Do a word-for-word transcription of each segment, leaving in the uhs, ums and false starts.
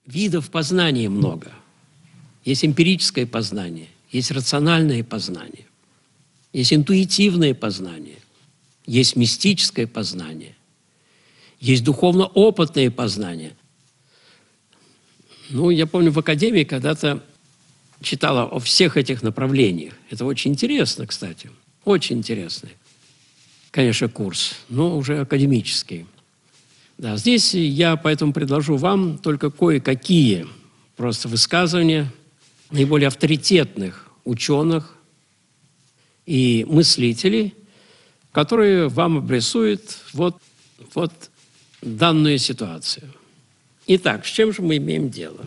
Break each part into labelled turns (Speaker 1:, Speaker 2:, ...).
Speaker 1: видов познания много. Есть эмпирическое познание, есть рациональное познание, есть интуитивное познание, есть мистическое познание, есть духовно-опытное познание. Ну, я помню, в академии когда-то читала о всех этих направлениях. Это очень интересно, кстати, очень интересный, конечно, курс, но уже академический. Да, здесь я поэтому предложу вам только кое-какие просто высказывания наиболее авторитетных ученых и мыслителей, которые вам обрисуют вот, вот данную ситуацию. Итак, с чем же мы имеем дело?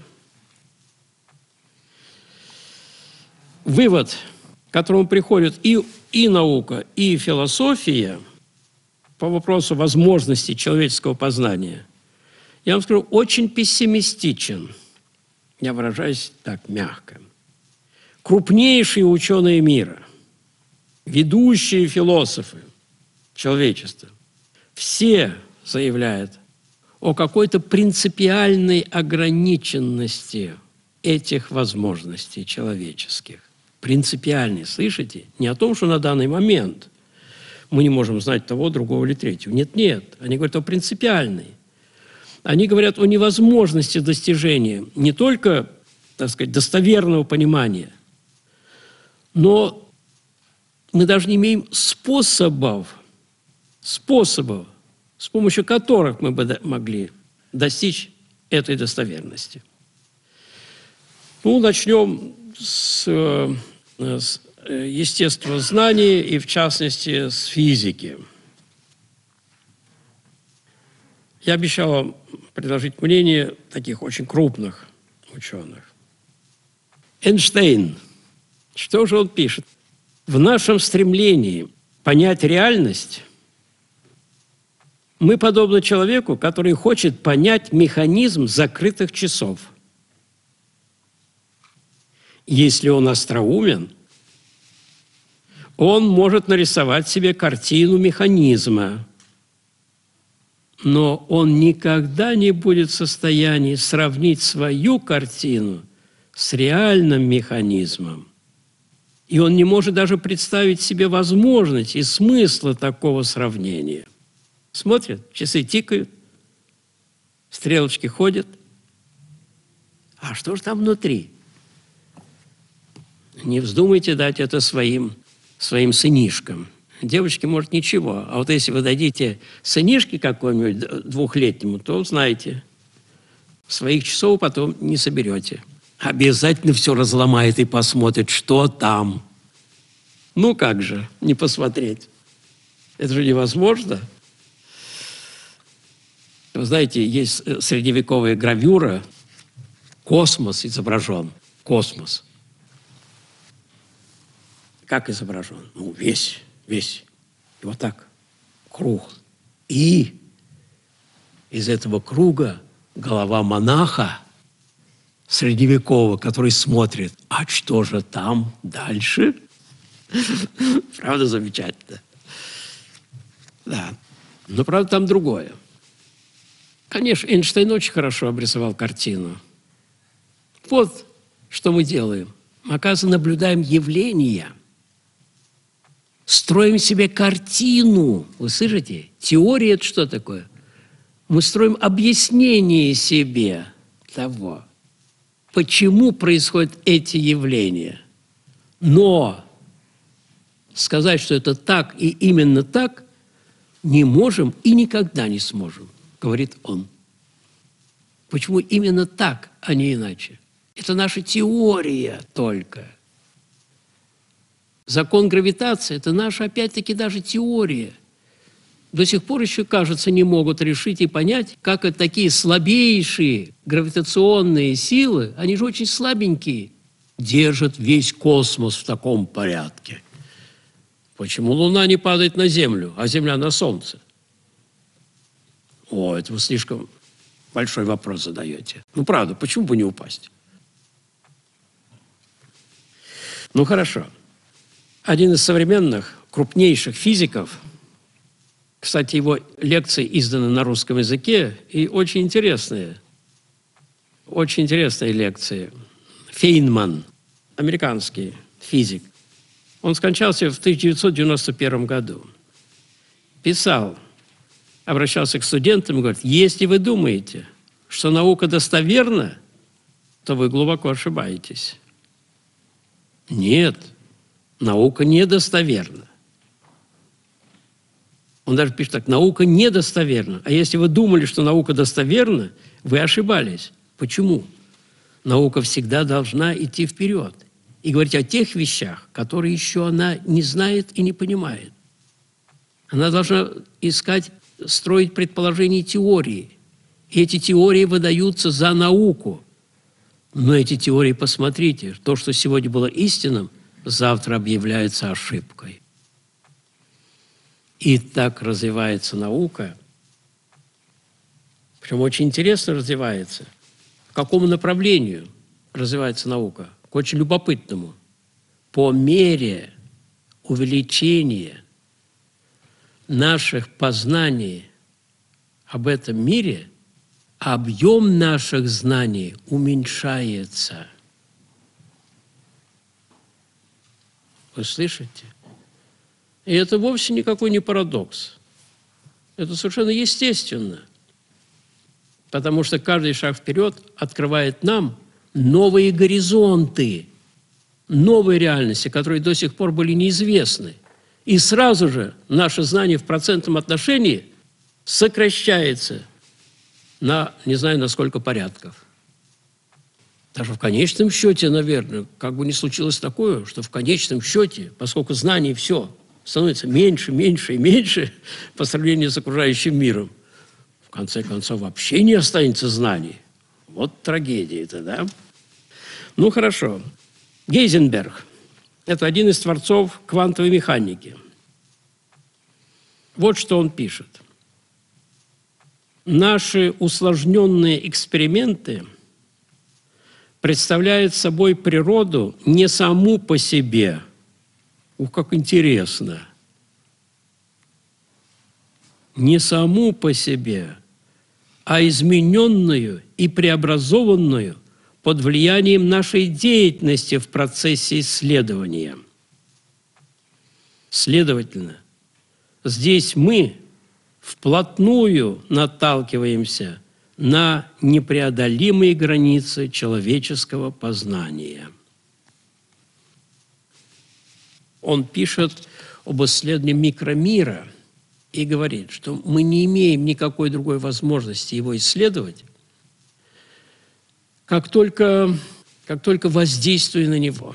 Speaker 1: Вывод, к которому приходят и, и наука, и философия по вопросу возможности человеческого познания, я вам скажу, очень пессимистичен. Я выражаюсь так мягко. Крупнейшие ученые мира, ведущие философы человечества, все заявляют о какой-то принципиальной ограниченности этих возможностей человеческих. Принципиальной, слышите? Не о том, что на данный момент мы не можем знать того, другого или третьего. Нет, нет. Они говорят о принципиальной. Они говорят о невозможности достижения не только, так сказать, достоверного понимания, но мы даже не имеем способов, способов, с помощью которых мы бы могли достичь этой достоверности. Ну, начнем с, с естествознаний и, в частности, с физики. Я обещал вам предложить мнение таких очень крупных ученых. Эйнштейн. Что же он пишет? В нашем стремлении понять реальность мы подобны человеку, который хочет понять механизм закрытых часов. Если он остроумен, он может нарисовать себе картину механизма, но он никогда не будет в состоянии сравнить свою картину с реальным механизмом. И он не может даже представить себе возможность и смысла такого сравнения. Смотрят, часы тикают, стрелочки ходят. А что же там внутри? Не вздумайте дать это своим, своим сынишкам. Девочке, может, ничего. А вот если вы дадите сынишке какому-нибудь двухлетнему, то, знаете, своих часов потом не соберете. Обязательно все разломает и посмотрит, что там. Ну как же не посмотреть? Это же невозможно. Вы знаете, есть средневековая гравюра, космос изображен. Космос. Как изображен? Ну, весь, весь. И вот так, круг. И из этого круга голова монаха средневекового, который смотрит, а что же там дальше? Правда, замечательно? Да. Но, правда, там другое. Конечно, Эйнштейн очень хорошо обрисовал картину. Вот что мы делаем. Мы, оказывается, наблюдаем явления, строим себе картину. Вы слышите? Теория – это что такое? Мы строим объяснение себе того, почему происходят эти явления. Но сказать, что это так и именно так, не можем и никогда не сможем, говорит он. Почему именно так, а не иначе? Это наша теория только. Закон гравитации – это наша, опять-таки, даже теория. До сих пор еще, кажется, не могут решить и понять, как это такие слабейшие гравитационные силы, они же очень слабенькие, держат весь космос в таком порядке. Почему Луна не падает на Землю, а Земля на Солнце? О, это вы слишком большой вопрос задаете. Ну, правда, почему бы не упасть? Ну, хорошо. Один из современных крупнейших физиков, кстати, его лекции изданы на русском языке и очень интересные, очень интересные лекции. Фейнман, американский физик, он скончался в тысяча девятьсот девяносто первом году. Писал, обращался к студентам и говорит: если вы думаете, что наука достоверна, то вы глубоко ошибаетесь. Нет, наука недостоверна. Он даже пишет так: наука недостоверна. А если вы думали, что наука достоверна, вы ошибались. Почему? Наука всегда должна идти вперед и говорить о тех вещах, которые еще она не знает и не понимает. Она должна искать, строить предположения и теории. И эти теории выдаются за науку. Но эти теории, посмотрите, то, что сегодня было истинным, завтра объявляется ошибкой. И так развивается наука. Причем очень интересно развивается. К какому направлению развивается наука? К очень любопытному. По мере увеличения наших познаний об этом мире, объем наших знаний уменьшается. Вы слышите? И это вовсе никакой не парадокс. Это совершенно естественно. Потому что каждый шаг вперед открывает нам новые горизонты, новые реальности, которые до сих пор были неизвестны. И сразу же наше знание в процентном отношении сокращается на, не знаю, на сколько порядков. Даже в конечном счете, наверное, как бы ни случилось такое, что в конечном счете, поскольку знаний все становится меньше, меньше и меньше по сравнению с окружающим миром, в конце концов вообще не останется знаний. Вот трагедия-то, да? Ну, хорошо. Гейзенберг – это один из творцов квантовой механики. Вот что он пишет. Наши усложненные эксперименты представляют собой природу не саму по себе. Ух, как интересно. Не саму по себе, а измененную и преобразованную под влиянием нашей деятельности в процессе исследования. Следовательно, здесь мы вплотную наталкиваемся на непреодолимые границы человеческого познания. Он пишет об исследовании микромира и говорит, что мы не имеем никакой другой возможности его исследовать, как только, как только воздействуя на него.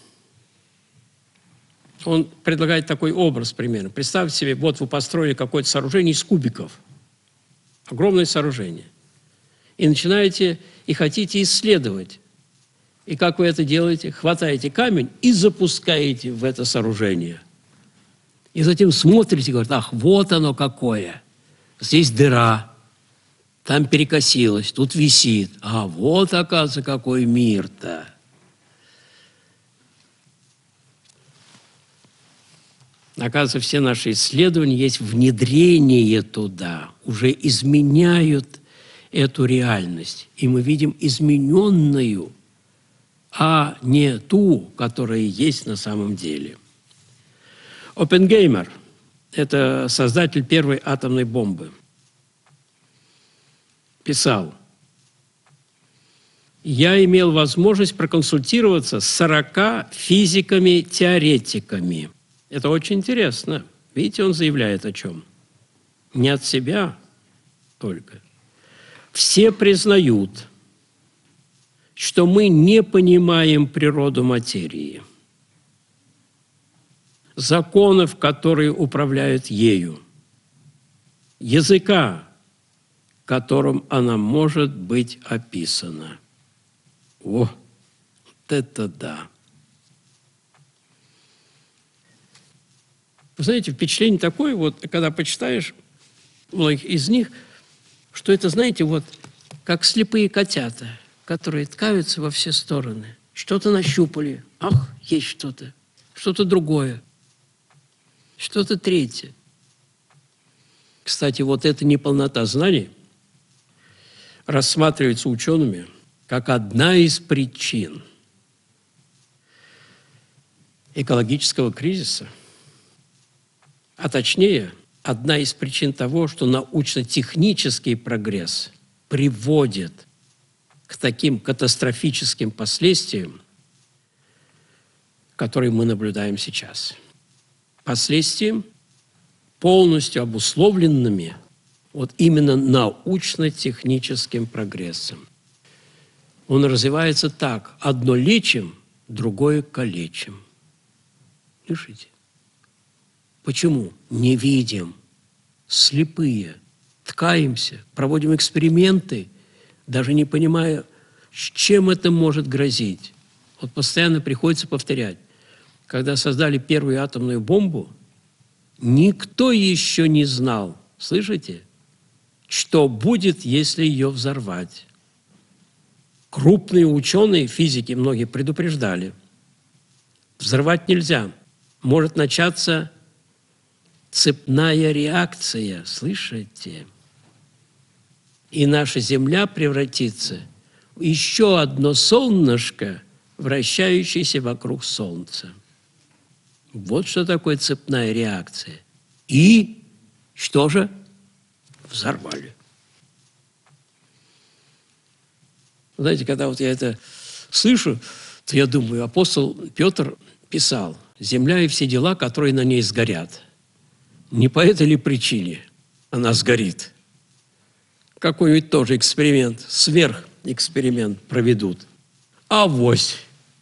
Speaker 1: Он предлагает такой образ примерно. Представьте себе, вот вы построили какое-то сооружение из кубиков. Огромное сооружение. И начинаете, и хотите исследовать. И как вы это делаете? Хватаете камень и запускаете в это сооружение. И затем смотрите и говорите: ах, вот оно какое. Здесь дыра, там перекосилось, тут висит. А вот, оказывается, какой мир-то. Оказывается, все наши исследования есть внедрение туда, уже изменяют эту реальность. И мы видим измененную, а не ту, которая есть на самом деле. Оппенгеймер – это создатель первой атомной бомбы. Писал: «Я имел возможность проконсультироваться с сорока физиками-теоретиками». Это очень интересно. Видите, он заявляет о чем? Не от себя только. Все признают, что мы не понимаем природу материи, законов, которые управляют ею, языка, которым она может быть описана. О, вот это да! Вы знаете, впечатление такое, вот, когда почитаешь многих из них, что это, знаете, вот как слепые котята, которые ткаются во все стороны. Что-то нащупали. Ах, есть что-то. Что-то другое. Что-то третье. Кстати, вот эта неполнота знаний рассматривается учеными как одна из причин экологического кризиса, а точнее, одна из причин того, что научно-технический прогресс приводит к таким катастрофическим последствиям, которые мы наблюдаем сейчас. Последствиям, полностью обусловленными вот именно научно-техническим прогрессом. Он развивается так: одно лечим, другое калечим. Слышите? Почему? Не видим, слепые, ткаемся, проводим эксперименты, даже не понимая, чем это может грозить. Вот постоянно приходится повторять. Когда создали первую атомную бомбу, никто еще не знал, слышите, что будет, если ее взорвать. Крупные ученые, физики, многие предупреждали. Взрывать нельзя. Может начаться цепная реакция, слышите? И наша Земля превратится в еще одно солнышко, вращающееся вокруг Солнца. Вот что такое цепная реакция. И что же? Взорвали. Знаете, когда вот я это слышу, то я думаю, апостол Петр писал: «Земля и все дела, которые на ней сгорят». Не по этой ли причине она сгорит? Какой-нибудь тоже эксперимент, сверхэксперимент проведут. Авось.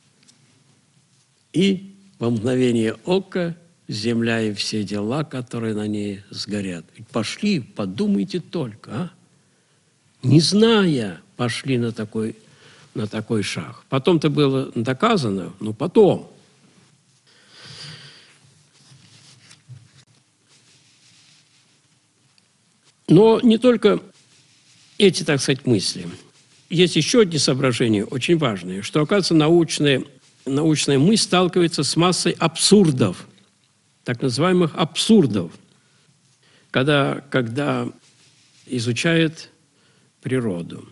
Speaker 1: И во мгновение ока земля и все дела, которые на ней сгорят. Ведь пошли, подумайте только, а? Не зная, пошли на такой, на такой шаг. Потом-то было доказано, но потом. Но не только эти, так сказать, мысли. Есть еще одни соображения, очень важные, что, оказывается, научная, научная мысль сталкивается с массой абсурдов, так называемых абсурдов, когда, когда изучает природу.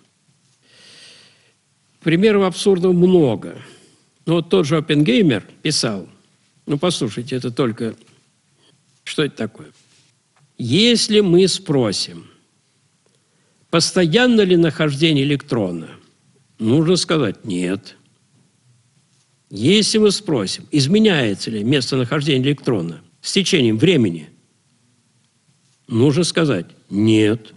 Speaker 1: Примеров абсурдов много. Но вот тот же Оппенгеймер писал, ну, послушайте, это только, что это такое? Если мы спросим, постоянно ли нахождение электрона, нужно сказать «нет». Если мы спросим, изменяется ли местонахождение электрона с течением времени, нужно сказать «нет».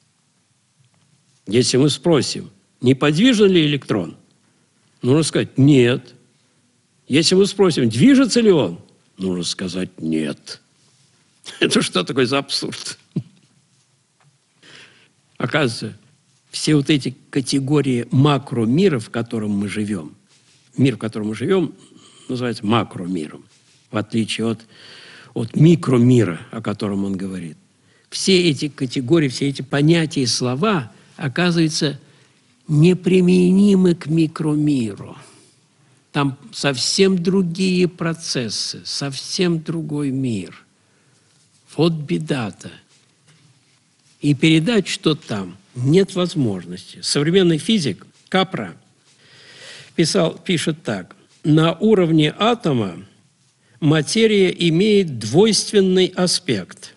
Speaker 1: Если мы спросим, неподвижен ли электрон, нужно сказать «нет». Если мы спросим, движется ли он, нужно сказать «нет». Это что такое за абсурд? Оказывается, все вот эти категории макромира, в котором мы живем, мир, в котором мы живем, называется макромиром, в отличие от, от микромира, о котором он говорит. Все эти категории, все эти понятия и слова, оказывается, неприменимы к микромиру. Там совсем другие процессы, совсем другой мир. Вот беда-то. И передать, что там, нет возможности. Современный физик Капра писал, пишет так: на уровне атома материя имеет двойственный аспект.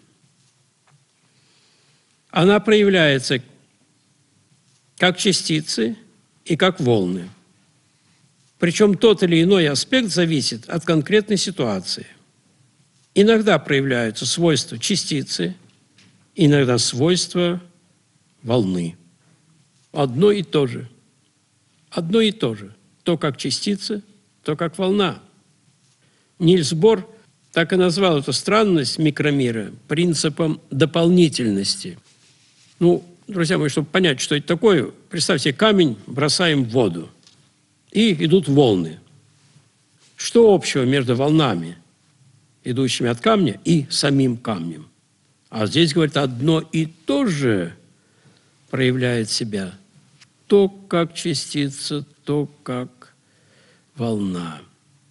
Speaker 1: Она проявляется как частицы и как волны. Причем тот или иной аспект зависит от конкретной ситуации. Иногда проявляются свойства частицы, иногда свойства волны. Одно и то же. Одно и то же. То как частица, то как волна. Нильс Бор так и назвал эту странность микромира принципом дополнительности. Ну, друзья мои, чтобы понять, что это такое, представьте, камень бросаем в воду, и идут волны. Что общего между волнами, идущими от камня, и самим камнем? А здесь, говорит, одно и то же проявляет себя. То как частица, то как волна.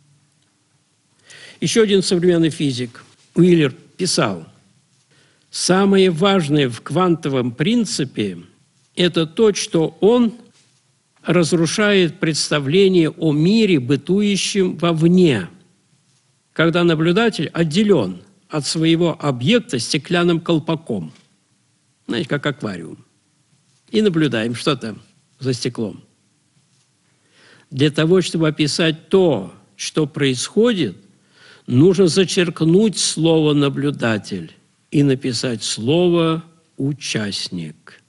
Speaker 1: Еще один современный физик, Уиллер, писал: самое важное в квантовом принципе – это то, что он разрушает представление о мире, бытующем вовне, когда наблюдатель отделен от своего объекта стеклянным колпаком, знаете, как аквариум, и наблюдаем, что там за стеклом. Для того, чтобы описать то, что происходит, нужно зачеркнуть слово «наблюдатель» и написать слово «участник».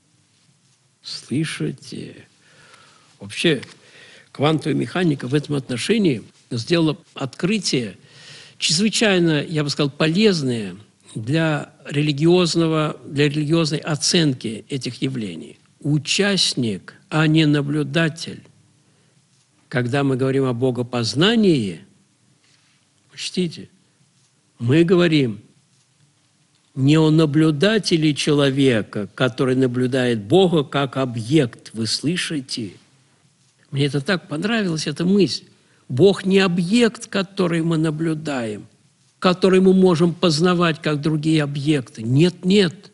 Speaker 1: Слышите? Вообще, квантовая механика в этом отношении сделала открытие, чрезвычайно, я бы сказал, полезное для религиозного, для религиозной оценки этих явлений. Участник, а не наблюдатель. Когда мы говорим о богопознании, учтите, мы говорим не о наблюдателе человека, который наблюдает Бога как объект. Вы слышите? Мне это так понравилась, эта мысль. Бог не объект, который мы наблюдаем, который мы можем познавать, как другие объекты. Нет, нет.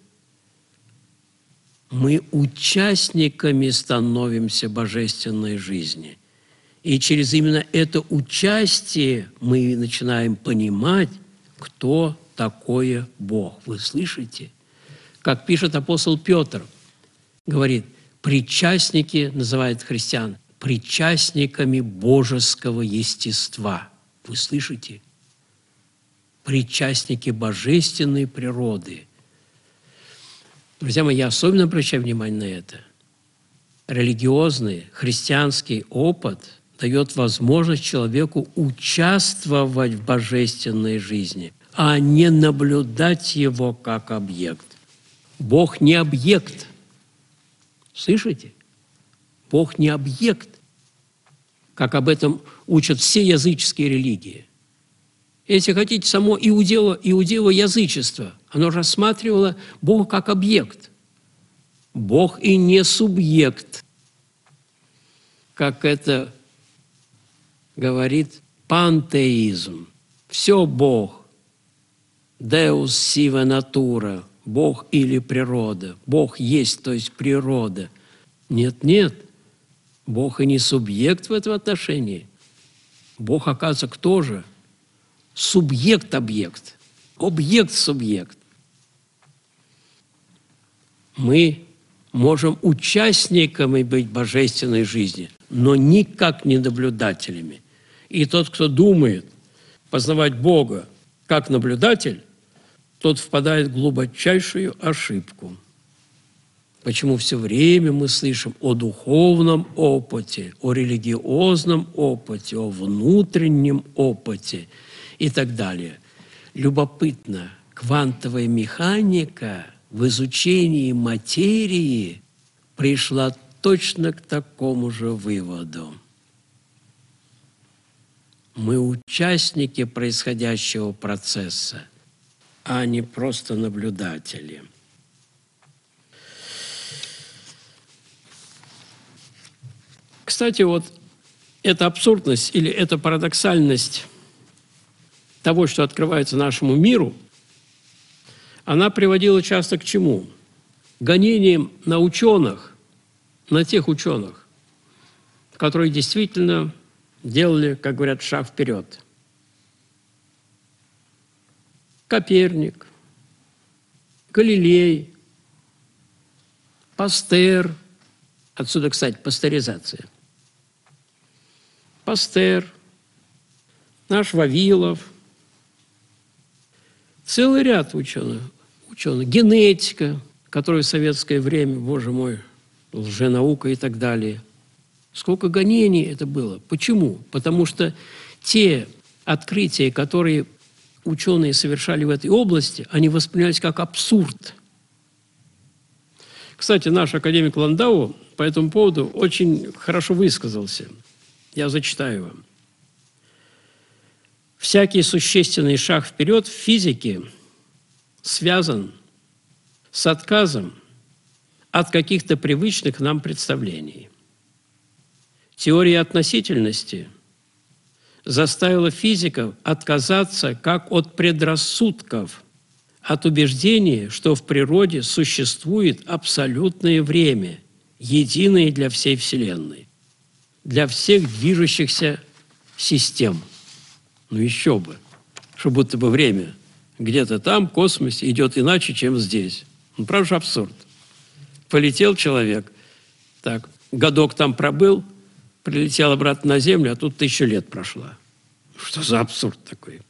Speaker 1: Мы участниками становимся божественной жизни. И через именно это участие мы начинаем понимать, кто такое Бог. Вы слышите? Как пишет апостол Петр, говорит, причастники, называет христиан, причастниками божеского естества. Вы слышите? Причастники божественной природы. Друзья мои, я особенно обращаю внимание на это. Религиозный, христианский опыт дает возможность человеку участвовать в божественной жизни, а не наблюдать его как объект. Бог не объект. Слышите? Бог не объект, как об этом учат все языческие религии. Если хотите, само иудео, иудео язычество, оно рассматривало Бога как объект. Бог и не субъект, как это говорит пантеизм. Все Бог. Deus sive natura. Бог или природа. Бог есть, то есть природа. Нет, нет. Бог и не субъект в этом отношении. Бог, оказывается, кто же? Субъект-объект. Объект-субъект. Мы можем участниками быть божественной жизни, но никак не наблюдателями. И тот, кто думает познавать Бога как наблюдатель, тот впадает в глубочайшую ошибку. Почему все время мы слышим о духовном опыте, о религиозном опыте, о внутреннем опыте и так далее. Любопытно, квантовая механика в изучении материи пришла точно к такому же выводу. Мы участники происходящего процесса, а не просто наблюдатели. Кстати, вот эта абсурдность или эта парадоксальность того, что открывается нашему миру, она приводила часто к чему? Гонениям на ученых, на тех ученых, которые действительно делали, как говорят, шаг вперед. Коперник, Галилей, Пастер, отсюда, кстати, пастеризация, Пастер, наш Вавилов, целый ряд ученых, ученых, генетика, которая в советское время, боже мой, лженаука и так далее. Сколько гонений это было. Почему? Потому что те открытия, которые ученые совершали в этой области, они воспринимались как абсурд. Кстати, наш академик Ландау по этому поводу очень хорошо высказался. Я зачитаю вам. Всякий существенный шаг вперед в физике связан с отказом от каких-то привычных нам представлений. Теория относительности заставила физиков отказаться как от предрассудков, от убеждения, что в природе существует абсолютное время, единое для всей Вселенной. для всех движущихся систем. Ну еще бы, что будто бы время где-то там, в космосе, идет иначе, чем здесь. Ну, правда же абсурд. Полетел человек, так, годок там пробыл, прилетел обратно на Землю, а тут тысяча лет прошла. Что за абсурд такой?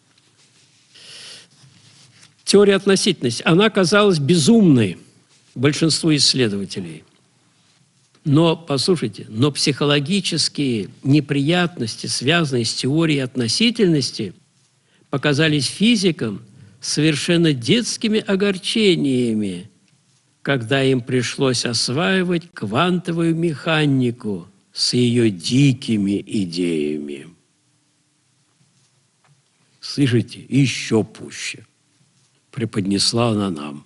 Speaker 1: Теория относительности, она казалась безумной большинству исследователей. Но, послушайте, но психологические неприятности, связанные с теорией относительности, показались физикам совершенно детскими огорчениями, когда им пришлось осваивать квантовую механику с ее дикими идеями. Слышите, еще пуще преподнесла она нам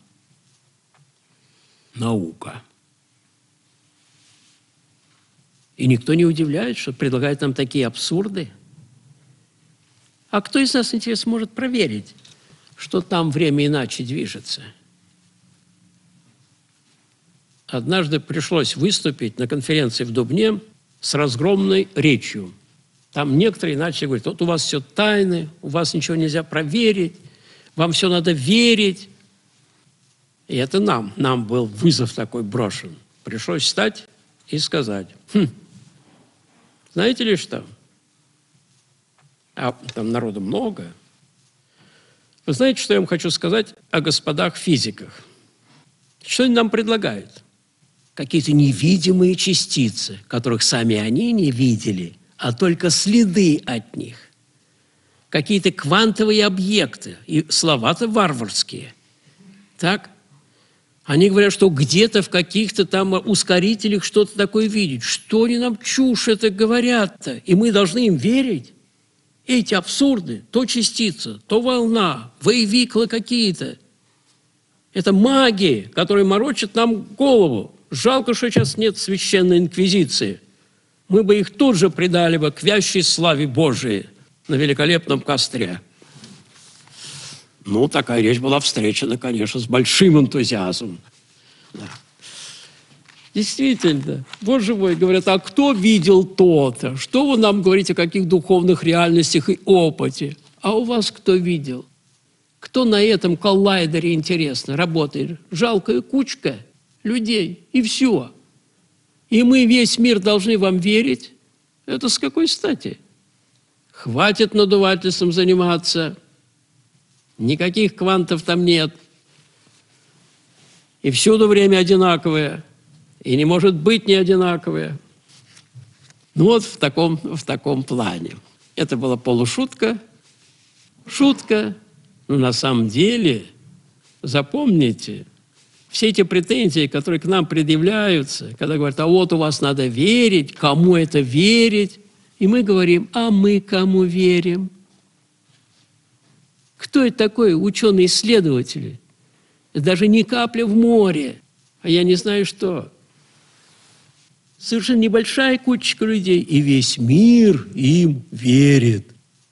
Speaker 1: наука. И никто не удивляется, что предлагает нам такие абсурды. А кто из нас, интересно, может проверить, что там время иначе движется? Однажды пришлось выступить на конференции в Дубне с разгромной речью. Там некоторые начали говорить: вот у вас все тайны, у вас ничего нельзя проверить, вам все надо верить. И это нам, нам был вызов такой брошен. Пришлось встать и сказать: хм, знаете ли что? А там народу много. Вы знаете, что я вам хочу сказать о господах физиках? Что они нам предлагают? Какие-то невидимые частицы, которых сами они не видели, а только следы от них. Какие-то квантовые объекты, и слова-то варварские. Так? Они говорят, что где-то в каких-то там ускорителях что-то такое видят. Что они нам чушь это говорят-то? И мы должны им верить? Эти абсурды, то частица, то волна, воевиклы какие-то. Это маги, которые морочат нам голову. Жалко, что сейчас нет священной инквизиции. Мы бы их тут же предали бы к вящей славе Божией на великолепном костре. Ну, такая речь была встречена, конечно, с большим энтузиазмом. Да. Действительно, Боже мой, говорят, а кто видел то-то? Что вы нам говорите о каких духовных реальностях и опыте? А у вас кто видел? Кто на этом коллайдере, интересно, работает? Жалкая кучка людей, и все. И мы весь мир должны вам верить? Это с какой стати? Хватит надувательством заниматься. Никаких квантов там нет. И всюду время одинаковое. И не может быть не одинаковое. Ну вот в таком, в таком плане. Это была полушутка. Шутка. Но на самом деле, запомните, все эти претензии, которые к нам предъявляются, когда говорят: а вот у вас надо верить, кому это верить? И мы говорим: а мы кому верим? Кто это такой? Ученые-исследователи. Это даже не капля в море, а я не знаю что. Совершенно небольшая кучка людей, и весь мир им верит.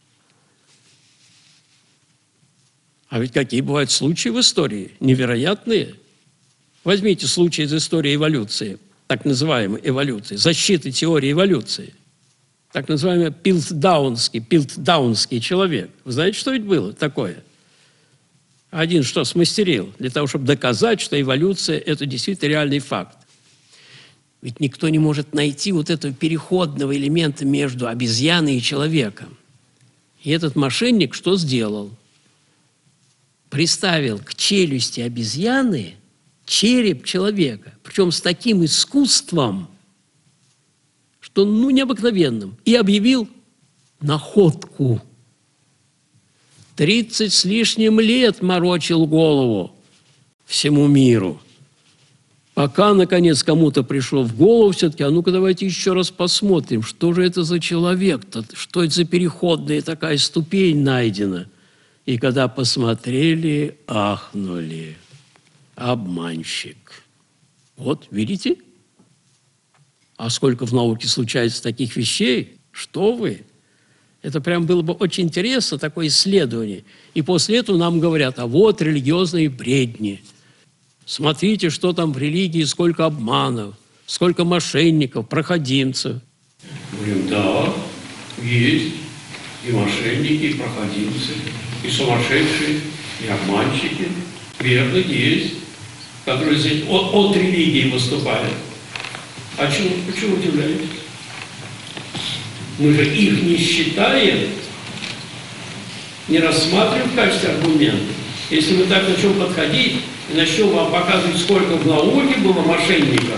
Speaker 1: А ведь какие бывают случаи в истории? Невероятные. Возьмите случай из истории эволюции, так называемой эволюции, защиты теории эволюции. Так называемый пилтдаунский, пилтдаунский человек. Вы знаете, что ведь было такое? Один что смастерил для того, чтобы доказать, что эволюция – это действительно реальный факт. Ведь никто не может найти вот этого переходного элемента между обезьяной и человеком. И этот мошенник что сделал? Приставил к челюсти обезьяны череп человека, причем с таким искусством, что, ну, необыкновенным, и объявил находку. Тридцать с лишним лет морочил голову всему миру, пока, наконец, кому-то пришло в голову все-таки: а ну-ка давайте еще раз посмотрим, что же это за человек-то, что это за переходная такая ступень найдена. И когда посмотрели, ахнули: обманщик. Вот, видите? А сколько в науке случается таких вещей? Что вы? Это прям было бы очень интересно, такое исследование. И после этого нам говорят: а вот религиозные бредни. Смотрите, что там в религии, сколько обманов, сколько мошенников, проходимцев. Говорим, да, есть и мошенники, и проходимцы, и сумасшедшие, и обманщики. Верно, есть, которые здесь от, от религии выступают. А чего, почему удивляетесь? Мы же их не считаем, не рассматриваем в качестве аргумента. Если мы так начнем подходить и начнем вам показывать, сколько в науке было мошенников,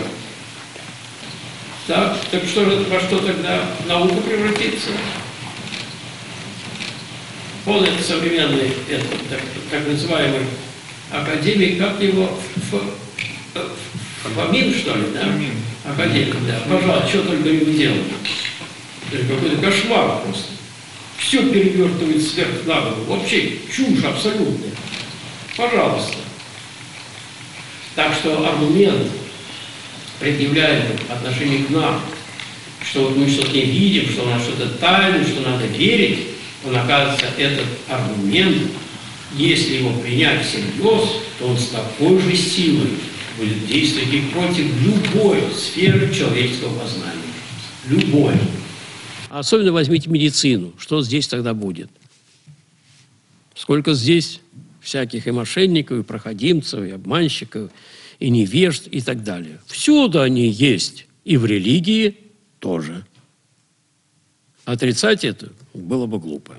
Speaker 1: так, так что же, во что тогда наука превратится? Он это современный, это, так, так называемый академик, как его, Ф, Ф, Фомин, что ли, да? Академик, да. Пожалуйста, что только не делали. Это какой-то кошмар просто. Все перевертывает сверх на голову. Вообще чушь абсолютная. Пожалуйста. Так что аргумент, предъявляемый в отношении к нам, что вот мы что-то не видим, что у нас что-то тайное, что надо верить, он, оказывается, этот аргумент, если его принять всерьез, то он с такой же силой будет действовать и против любой сферы человеческого познания. Любой. Особенно возьмите медицину. Что здесь тогда будет? Сколько здесь всяких и мошенников, и проходимцев, и обманщиков, и невежд, и так далее. Всюду они есть. И в религии тоже. Отрицать это было бы глупо.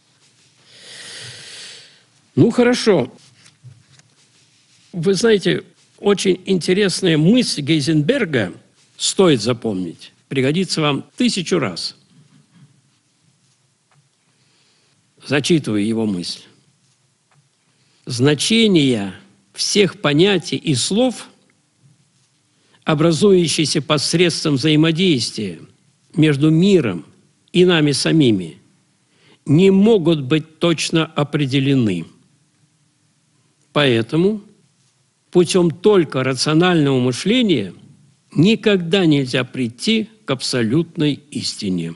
Speaker 1: Ну, хорошо. Вы знаете, очень интересная мысль Гейзенберга, стоит запомнить, пригодится вам тысячу раз. Зачитываю его мысль. Значение всех понятий и слов, образующиеся посредством взаимодействия между миром и нами самими, не могут быть точно определены. Поэтому путем только рационального мышления никогда нельзя прийти к абсолютной истине.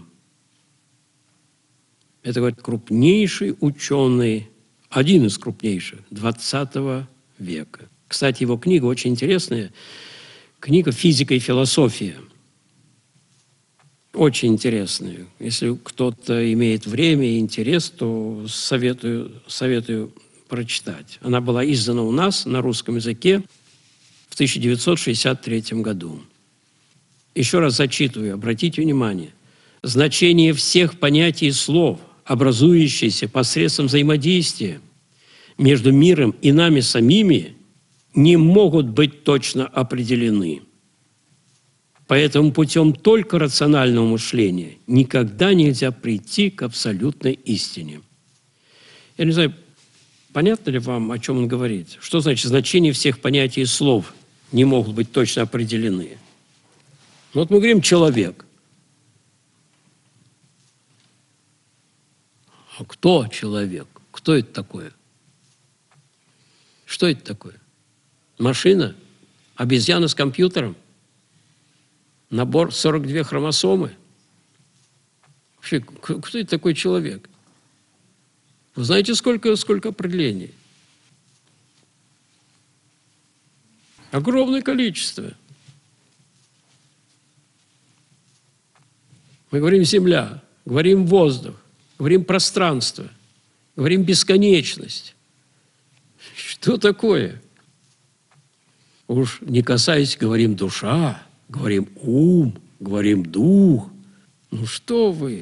Speaker 1: Это говорит крупнейший ученый, один из крупнейших двадцатого века. Кстати, его книга очень интересная. Книга «Физика и философия». Очень интересная. Если кто-то имеет время и интерес, то советую, советую прочитать. Она была издана у нас на русском языке в тысяча девятьсот шестьдесят третьем году. Еще раз зачитываю, обратите внимание. Значение всех понятий и слов, образующиеся посредством взаимодействия между миром и нами самими, не могут быть точно определены. Поэтому путем только рационального мышления никогда нельзя прийти к абсолютной истине. Я не знаю, понятно ли вам, о чем он говорит? Что значит значение всех понятий и слов не могут быть точно определены? Ну, вот мы говорим «человек». А кто человек? Кто это такое? Что это такое? Машина? Обезьяна с компьютером? Набор сорок две хромосомы? Вообще, кто это такой человек? Вы знаете, сколько, сколько определений? Огромное количество. Мы говорим «земля», говорим «воздух», говорим «пространство», говорим «бесконечность». Что такое? Уж не касаясь, говорим «душа», говорим «ум», говорим «дух». Ну что вы?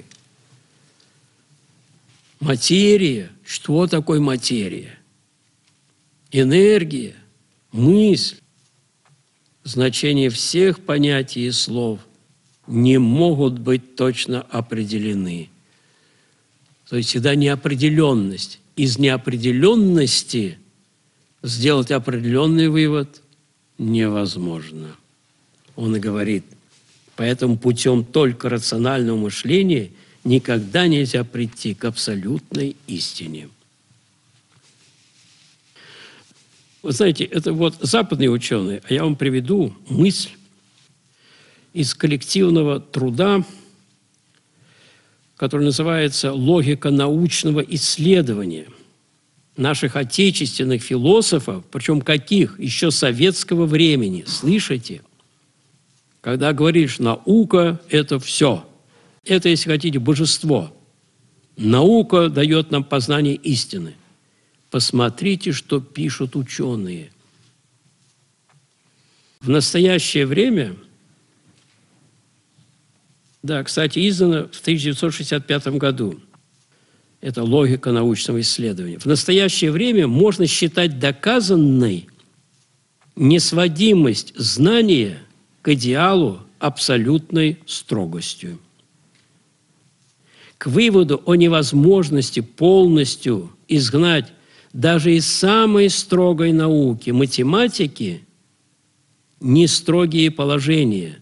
Speaker 1: Материя. Что такое материя? Энергия, мысль. Значение всех понятий и слов не могут быть точно определены. То есть всегда неопределенность. Из неопределенности сделать определенный вывод невозможно. Он и говорит, поэтому путем только рационального мышления никогда нельзя прийти к абсолютной истине. Вы знаете, это вот западные ученые, а я вам приведу мысль из коллективного труда, который называется «Логика научного исследования» наших отечественных философов, причем каких? Еще советского времени. Слышите? Когда говоришь «наука – это все», Это, если хотите, божество. Наука дает нам познание истины. Посмотрите, что пишут ученые. В настоящее время, да, кстати, издано в тысяча девятьсот шестьдесят пятом году, это логика научного исследования. В настоящее время можно считать доказанной несводимость знания к идеалу абсолютной строгостью. К выводу о невозможности полностью изгнать даже из самой строгой науки, математики, нестрогие положения.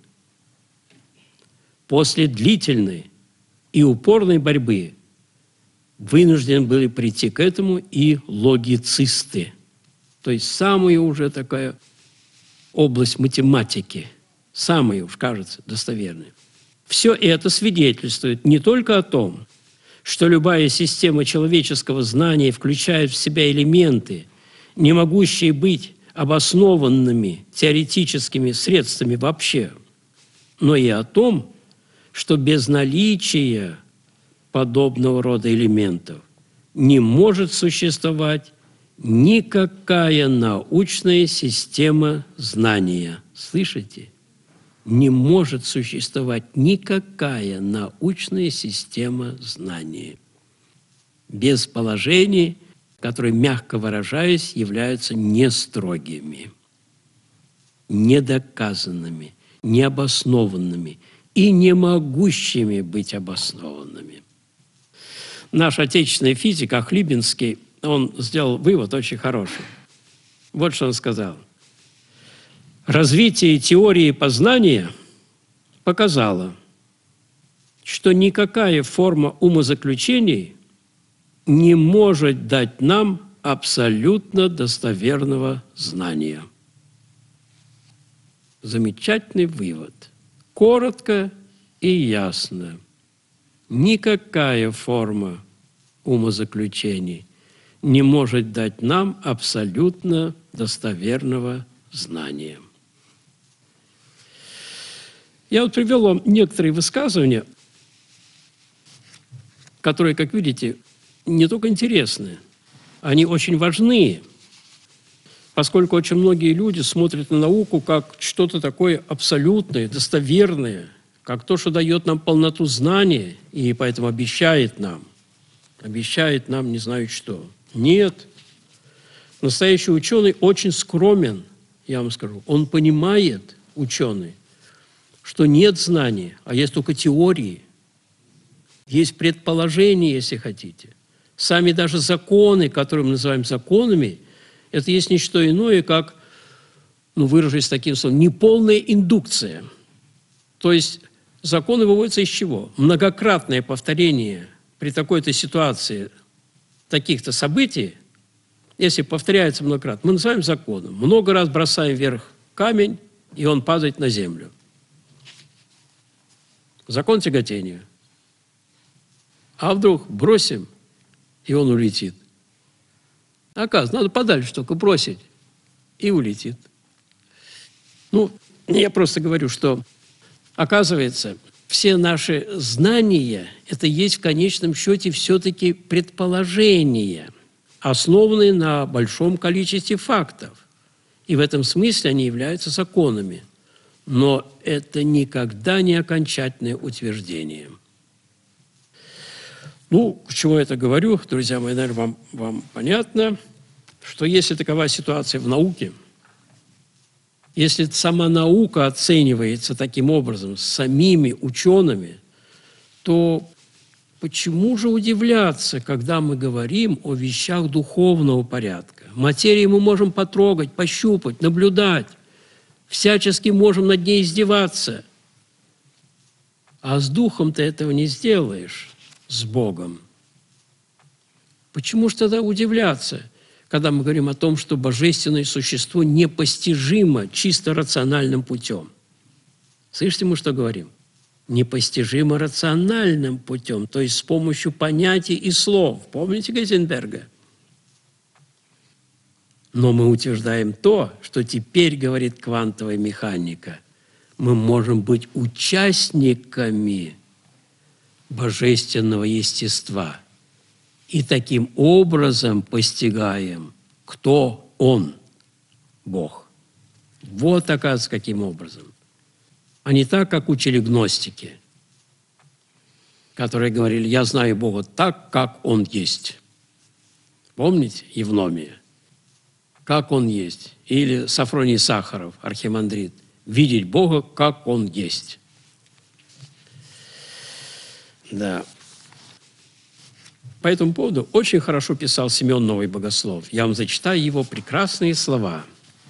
Speaker 1: После длительной и упорной борьбы вынуждены были прийти к этому и логицисты. То есть самая уже такая область математики, самая уж, кажется, достоверная. Все это свидетельствует не только о том, что любая система человеческого знания включает в себя элементы, не могущие быть обоснованными теоретическими средствами вообще, но и о том, что без наличия подобного рода элементов не может существовать никакая научная система знания. Слышите? Не может существовать никакая научная система знания без положений, которые, мягко выражаясь, являются нестрогими, недоказанными, необоснованными и не могущими быть обоснованными. Наш отечественный физик Ахлибинский, он сделал вывод очень хороший. Вот что он сказал. Развитие теории познания показало, что никакая форма умозаключений не может дать нам абсолютно достоверного знания. Замечательный вывод. Коротко и ясно. Никакая форма умозаключений не может дать нам абсолютно достоверного знания. Я вот привел вам некоторые высказывания, которые, как видите, не только интересны, они очень важны, поскольку очень многие люди смотрят на науку как что-то такое абсолютное, достоверное, как то, что дает нам полноту знания, и поэтому обещает нам, обещает нам не знаю что. Нет. Настоящий ученый очень скромен, я вам скажу. Он понимает, ученый, что нет знаний, а есть только теории. Есть предположения, если хотите. Сами даже законы, которые мы называем законами, это есть не что иное, как, ну, выражаясь таким словом, неполная индукция. То есть законы выводятся из чего? Многократное повторение при такой-то ситуации таких-то событий, если повторяется многократно, мы называем законом. Много раз бросаем вверх камень, и он падает на землю. Закон тяготения. А вдруг бросим, и он улетит. Оказывается, надо подальше только бросить, и улетит. Ну, я просто говорю, что, оказывается, все наши знания – это есть в конечном счете все-таки предположения, основанные на большом количестве фактов. И в этом смысле они являются законами. Но это никогда не окончательное утверждение. Ну, к чему я это говорю, друзья мои, наверное, вам, вам понятно, что если такова ситуация в науке, если сама наука оценивается таким образом самими учеными, то почему же удивляться, когда мы говорим о вещах духовного порядка? Материю мы можем потрогать, пощупать, наблюдать, всячески можем над ней издеваться. А с духом ты этого не сделаешь, с Богом. Почему же тогда удивляться, когда мы говорим о том, что божественное существо непостижимо чисто рациональным путем? Слышите, мы что говорим? Непостижимо рациональным путем, то есть с помощью понятий и слов. Помните Гейзенберга? Но мы утверждаем то, что теперь говорит квантовая механика. Мы можем быть участниками божественного естества. И таким образом постигаем, кто Он, Бог. Вот, оказывается, каким образом. А не так, как учили гностики, которые говорили: «Я знаю Бога так, как Он есть». Помните Евномия? Как Он есть. Или Сафроний Сахаров, архимандрит. «Видеть Бога, как Он есть». Да. По этому поводу очень хорошо писал Симеон Новый Богослов. Я вам зачитаю его прекрасные слова.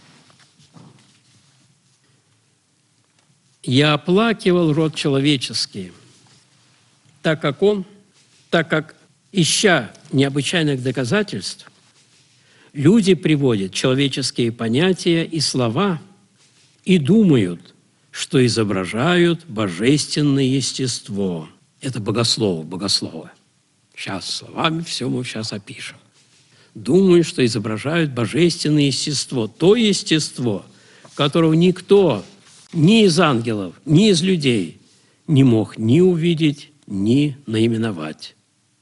Speaker 1: «Я оплакивал род человеческий, так как он, так как, ища необычайных доказательств, люди приводят человеческие понятия и слова и думают, что изображают божественное естество». Это богословы, богословы. Сейчас словами все мы сейчас опишем. Думают, что изображают божественное естество, то естество, которого никто ни из ангелов, ни из людей не мог ни увидеть, ни наименовать.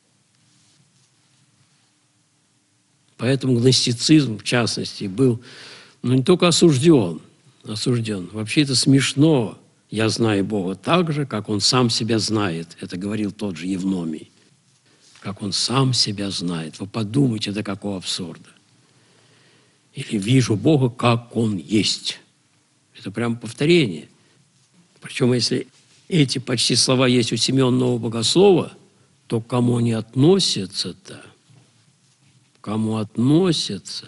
Speaker 1: Поэтому гностицизм, в частности, был, ну, не только осужден, осужден. Вообще это смешно. «Я знаю Бога так же, как Он сам себя знает». Это говорил тот же Евномий. Как Он сам себя знает. Вы подумайте, до какого абсурда. Или «вижу Бога, как Он есть». Это прямо повторение. Причем, если эти почти слова есть у Симеона Нового Богослова, то к кому они относятся-то? К кому относятся?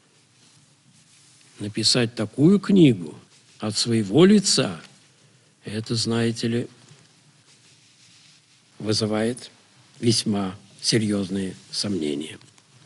Speaker 1: Написать такую книгу от своего лица, это, знаете ли, вызывает весьма серьезные сомнения.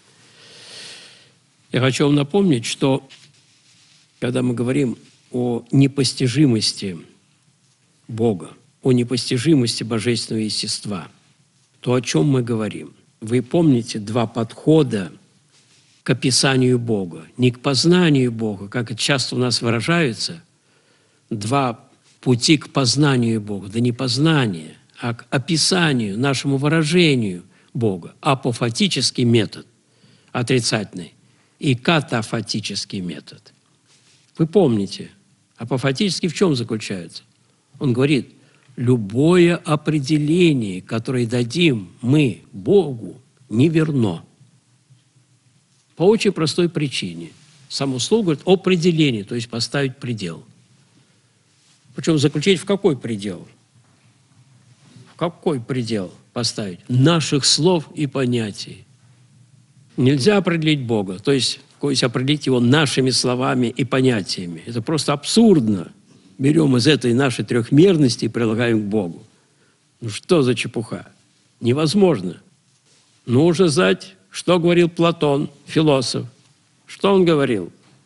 Speaker 1: Я хочу вам напомнить, что когда мы говорим о непостижимости Бога, о непостижимости божественного естества, то о чем мы говорим? Вы помните два подхода к описанию Бога, не к познанию Бога, как это часто у нас выражаются, два пути к познанию Бога, да не познание, а к описанию, нашему выражению Бога. Апофатический метод, отрицательный, и катафатический метод. Вы помните, апофатический в чем заключается? Он говорит, любое определение, которое дадим мы Богу, неверно. По очень простой причине. Само слово говорит определение, то есть поставить предел. Причем заключить в какой предел? В какой предел поставить? Наших слов и понятий. Нельзя определить Бога, то есть, то есть определить Его нашими словами и понятиями. Это просто абсурдно. Берем из этой нашей трехмерности и прилагаем к Богу. Ну что за чепуха? Невозможно. Нужно знать, что говорил Платон, философ. Что он говорил?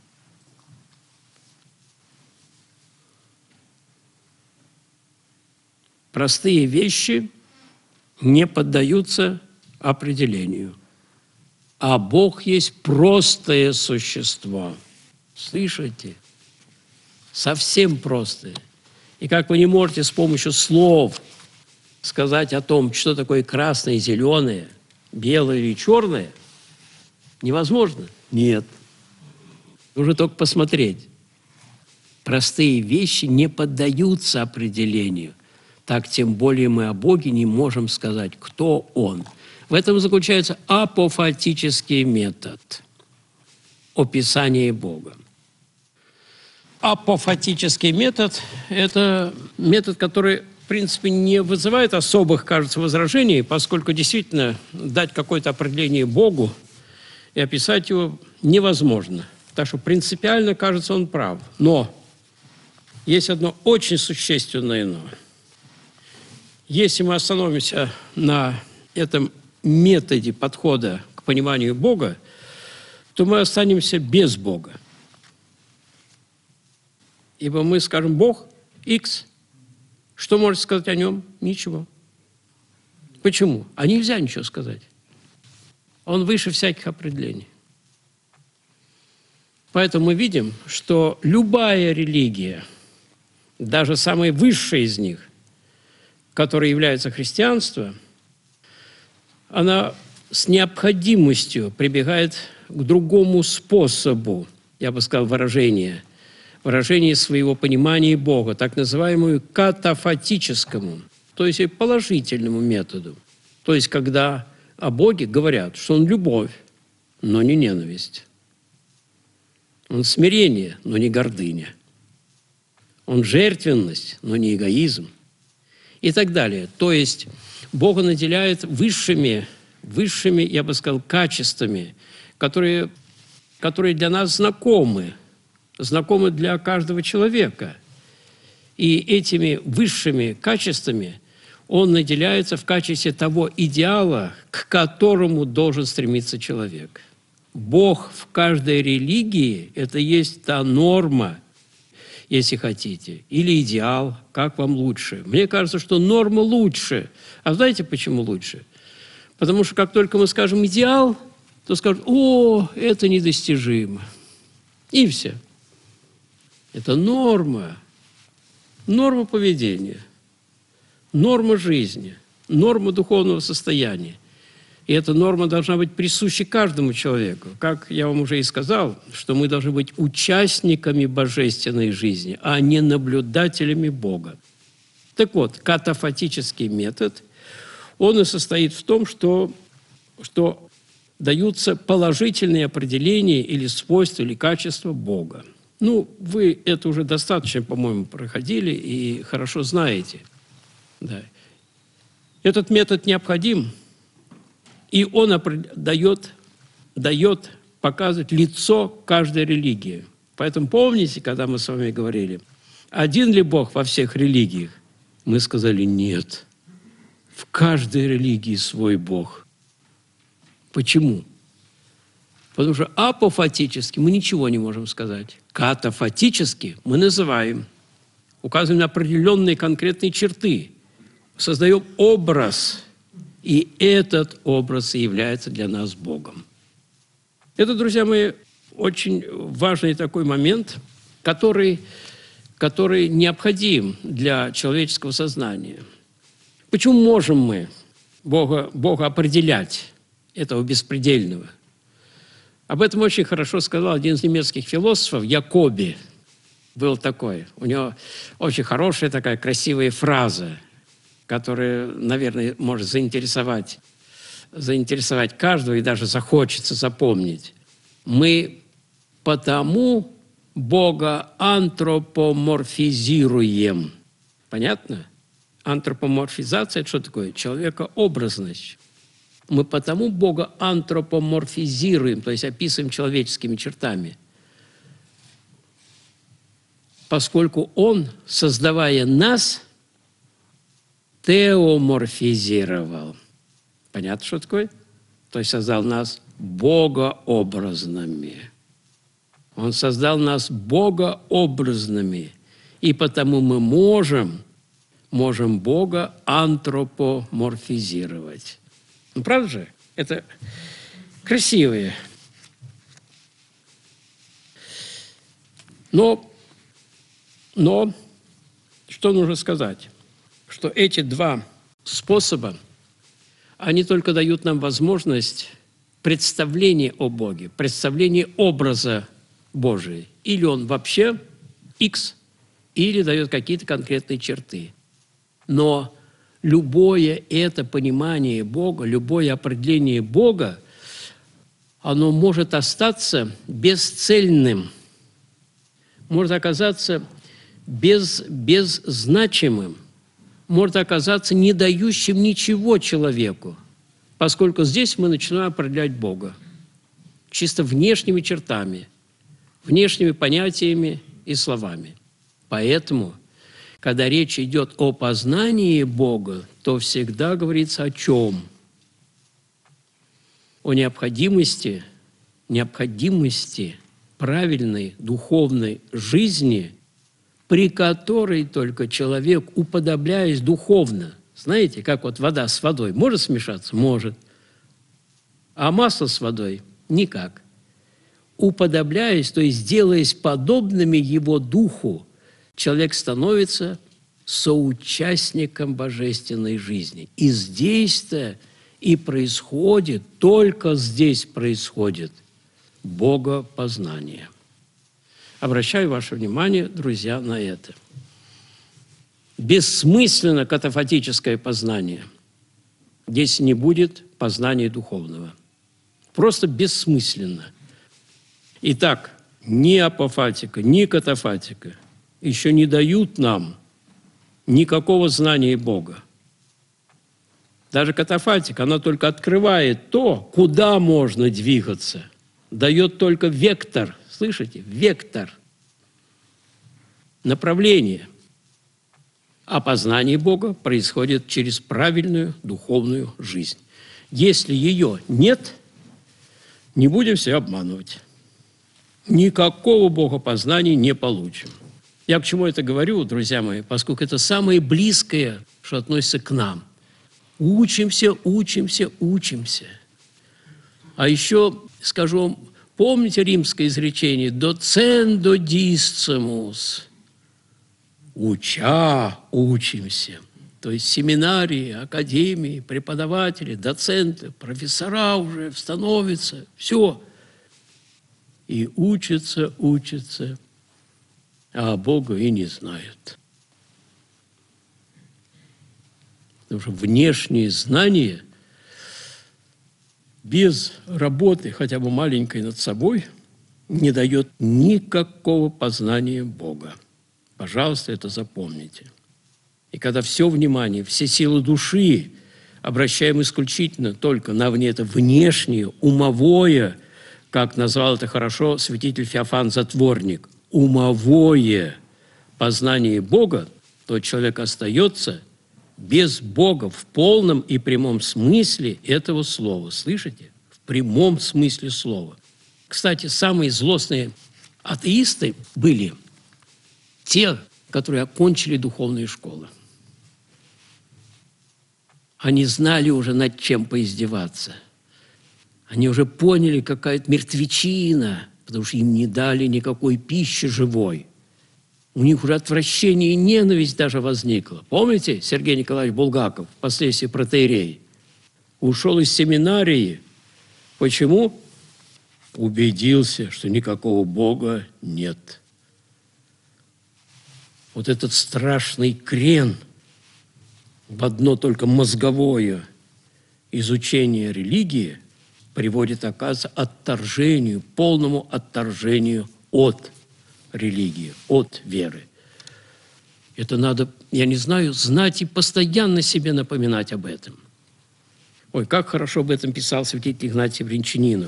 Speaker 1: Простые вещи не поддаются определению. А Бог есть простое существо. Слышите? Совсем простое. И как вы не можете с помощью слов сказать о том, что такое красное, зеленое, белое или черное, невозможно? Нет. Нужно только посмотреть. Простые вещи не поддаются определению. Так тем более мы о Боге не можем сказать, кто Он. В этом заключается апофатический метод описания Бога. Апофатический метод – это метод, который, в принципе, не вызывает особых, кажется, возражений, поскольку действительно дать какое-то определение Богу и описать его невозможно. Так что принципиально, кажется, он прав. Но есть одно очень существенное «но». Если мы остановимся на этом методе подхода к пониманию Бога, то мы останемся без Бога. Ибо мы скажем, Бог X. Что можете сказать о нем? Ничего. Почему? А нельзя ничего сказать. Он выше всяких определений. Поэтому мы видим, что любая религия, даже самая высшая из них, которой является христианство, она с необходимостью прибегает к другому способу, я бы сказал, выражения, выражения своего понимания Бога, так называемому катафатическому, то есть положительному методу. То есть, когда о Боге говорят, что Он любовь, но не ненависть. Он смирение, но не гордыня. Он жертвенность, но не эгоизм. И так далее. То есть Бога наделяет высшими, высшими, я бы сказал, качествами, которые, которые для нас знакомы, знакомы для каждого человека. И этими высшими качествами Он наделяется в качестве того идеала, к которому должен стремиться человек. Бог в каждой религии – это есть та норма, если хотите, или идеал, как вам лучше. Мне кажется, что норма лучше. А знаете, почему лучше? Потому что как только мы скажем «идеал», то скажут «О, это недостижимо». И все. Это норма, норма поведения, норма жизни, норма духовного состояния. И эта норма должна быть присуща каждому человеку. Как я вам уже и сказал, что мы должны быть участниками божественной жизни, а не наблюдателями Бога. Так вот, катафатический метод, он и состоит в том, что, что даются положительные определения или свойства, или качества Бога. Ну, вы это уже достаточно, по-моему, проходили и хорошо знаете. Да. Этот метод необходим, и он дает, дает показывать лицо каждой религии. Поэтому помните, когда мы с вами говорили, один ли Бог во всех религиях? Мы сказали нет. В каждой религии свой Бог. Почему? Потому что апофатически мы ничего не можем сказать. Катафатически мы называем, указываем на определенные конкретные черты, создаем образ, и этот образ и является для нас Богом. Это, друзья мои, очень важный такой момент, который, который необходим для человеческого сознания. Почему можем мы Бога, Бога определять, этого беспредельного? Об этом очень хорошо сказал один из немецких философов, Якоби. Был такой. У него очень хорошая такая красивая фраза, которая, наверное, может заинтересовать, заинтересовать каждого и даже захочется запомнить. Мы потому Бога антропоморфизируем. Понятно? Антропоморфизация – это что такое? Человекообразность. Мы потому Бога антропоморфизируем, то есть описываем человеческими чертами, поскольку Он, создавая нас, теоморфизировал. Понятно, что такое? То есть создал нас богообразными. Он создал нас богообразными. И потому мы можем, можем Бога антропоморфизировать. Ну, правда же? Это красивые. Но, но что нужно сказать? Что эти два способа, они только дают нам возможность представления о Боге, представления образа Божия. Или он вообще X, или дает какие-то конкретные черты. Но любое это понимание Бога, любое определение Бога, оно может остаться бесцельным, может оказаться без, беззначимым, может оказаться не дающим ничего человеку, поскольку здесь мы начинаем определять Бога чисто внешними чертами, внешними понятиями и словами. Поэтому, когда речь идет о познании Бога, то всегда говорится о чем? О необходимости, необходимости правильной духовной жизни, при которой только человек, уподобляясь духовно, знаете, как вот вода с водой, может смешаться? Может. А масло с водой? Никак. Уподобляясь, то есть делаясь подобными его духу, человек становится соучастником божественной жизни. И здесь-то и происходит, только здесь происходит богопознание. Обращаю ваше внимание, друзья, на это. Бессмысленно катафатическое познание, если не будет познания духовного. Просто бессмысленно. Итак, ни апофатика, ни катафатика еще не дают нам никакого знания Бога. Даже катафатика, она только открывает то, куда можно двигаться. Дает только вектор, слышите, вектор, направление. А познание Бога происходит через правильную духовную жизнь. Если ее нет, не будем себя обманывать. Никакого богопознания не получим. Я к чему это говорю, друзья мои, поскольку это самое близкое, что относится к нам. Учимся, учимся, учимся. А еще, скажу вам, помните римское изречение «docendo discemus» – «уча, учимся». То есть семинарии, академии, преподаватели, доценты, профессора уже становятся, все. И учатся, учатся, а Бога и не знают. Потому что внешние знания без работы, хотя бы маленькой над собой, не дает никакого познания Бога. Пожалуйста, это запомните. И когда все внимание, все силы души обращаем исключительно только на это внешнее, умовое, как назвал это хорошо святитель Феофан Затворник, умовое познание Бога, то человек остается без Бога в полном и прямом смысле этого слова. Слышите? В прямом смысле слова. Кстати, самые злостные атеисты были те, которые окончили духовные школы. Они знали уже, над чем поиздеваться. Они уже поняли, какая-то мертвечина, потому что им не дали никакой пищи живой. У них уже отвращение и ненависть даже возникла. Помните, Сергей Николаевич Булгаков, впоследствии протоиерей, ушел из семинарии. Почему? Убедился, что никакого Бога нет. Вот этот страшный крен в одно только мозговое изучение религии приводит, оказывается, к отторжению, полному отторжению от религии, от веры. Это надо, я не знаю, знать и постоянно себе напоминать об этом. Ой, как хорошо об этом писал святитель Игнатий Брянчанинов.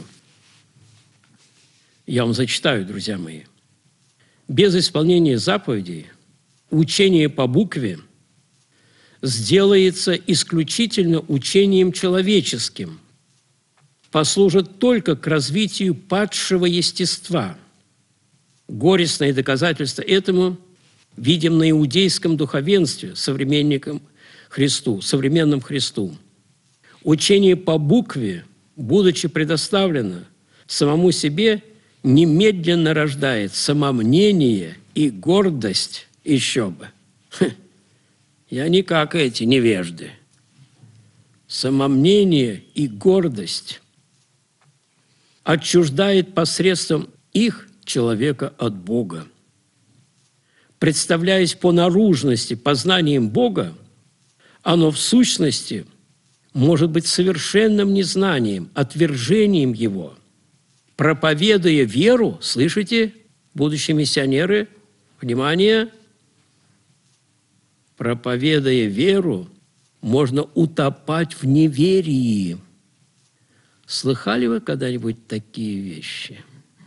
Speaker 1: Я вам зачитаю, друзья мои. Без исполнения заповедей учение по букве сделается исключительно учением человеческим, послужит только к развитию падшего естества. Горестное доказательство этому видим на иудейском духовенстве, современником Христу, современном Христу. Учение по букве, будучи предоставлено самому себе, немедленно рождает самомнение и гордость еще бы. Хм. Я не как эти невежды. Самомнение и гордость отчуждает посредством их человека от Бога. Представляясь по наружности познанием Бога, оно в сущности может быть совершенным незнанием, отвержением Его. Проповедуя веру, слышите, будущие миссионеры, внимание, проповедуя веру, можно утопать в неверии. Слыхали вы когда-нибудь такие вещи?